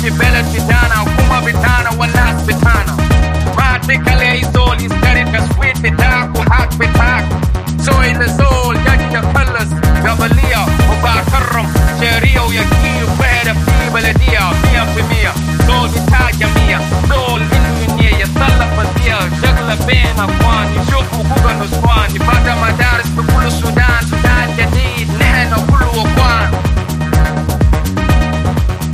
ci bella citana, kuma bitana, wala bitana. Matikale izoli, stari ka sweet bita, ku hak bita.